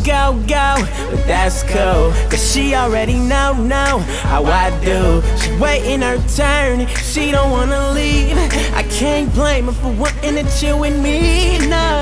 go, but that's cool, cause she already know how I do. She waiting her turn, she don't wanna leave. I can't blame her for wanting to chill with me,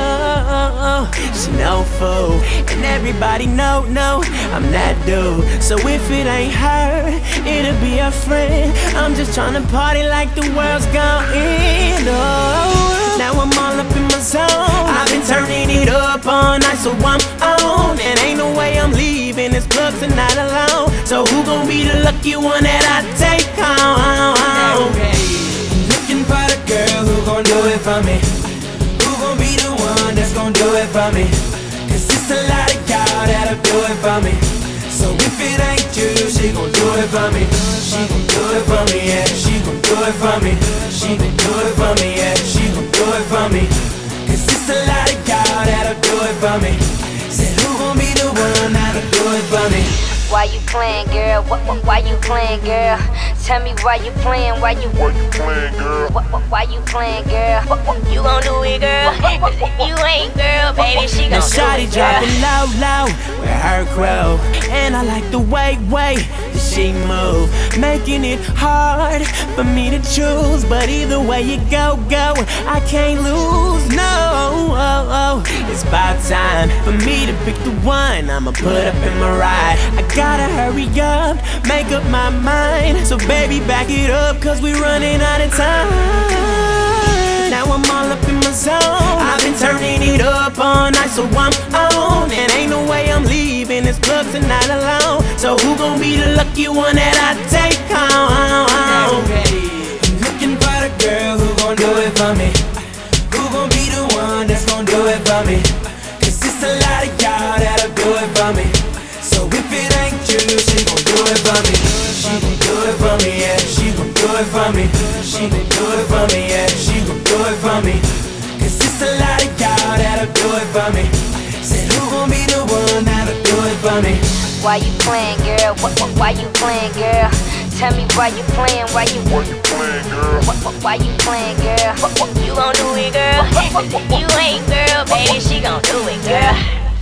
no. She no fool, and everybody know I'm that dude. So if it ain't her, it'll be a friend. I'm just tryna party like the world's going, oh. Now I'm all up in my zone, I've been turning it up all night, so I'm on. And ain't no way I'm leaving this club tonight alone. So who gon' be the lucky one that I take home? Looking for the girl who gon' do it for me. Who gon' be the one that's gon' do it for me? Cause it's a lot of y'all that'll do it for me. So if it ain't you, she gon' do it for me. She gon' do it for me, yeah. She gon' do it for me. She gon' do it for me, yeah. She gon' do it for me. Cause it's a lot of y'all that'll do it for me. Said who gon' be the one that'll do it for me? Why you playing, girl? Why you playing, girl? Tell me why you playing, why you playing, girl? Why you playing, girl? You gon' do it, girl? If you ain't, girl, baby, she gon' now do shawty it, dropping girl. low with her crow. And I like the way that she move, making it hard for me to choose. But either way you go, I can't lose, no. It's about time for me to pick the one I'ma put up in my ride. I gotta hurry up, make up my mind. So baby, back it up, cause we running out of time. Now I'm all up in my zone, I've been turning it up all night, so I'm on. And ain't no way I'm leaving this club tonight alone. So who gon' be the lucky one that I take home? Looking for the girl who gon' do it for me. Who gon' be the one that's gon' do it for me? Cause it's a lot of y'all that'll do it for me. So if it ain't you, she gon' do it for me. She gon' do it for me, yeah. She gon' do it for me. She gon' do it for me, yeah. She gon' do it for me. Cause it's a lot of y'all that'll do it for me. Said who gon' be the one that'll do it for me? Why you playing, girl? Why you playing, girl? Tell me why you playing, why you playing, girl? Why you playing, girl? You gon' do it, girl? If you ain't, girl, baby, she gon' do it, girl.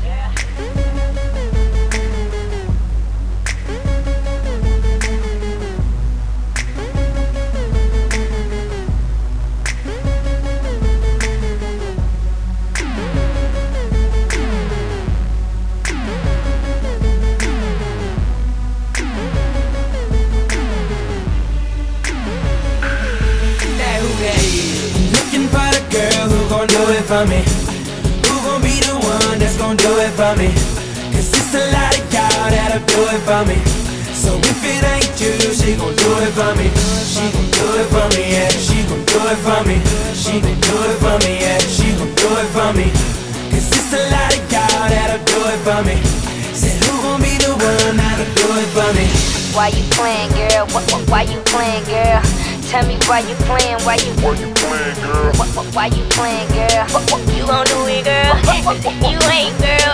Looking for the girl who gon' do it for me. Who gon' be the one that's gon' do it for me? Cause it's a lot of y'all that'll do it for me. So if it ain't you, she gon' do it for me. She gon' do it for me, yeah. She gon' do it for me. She gon' do it for me, yeah. She gon' do it for me. Cause it's a lot of y'all that'll do it for me. Said who gon' be the one that'll do it for me? Why you playing, girl? Why you playing, girl? Tell me why you playing, why you playing, girl? Why you playing, girl? You gon' do it, girl? If you ain't, girl,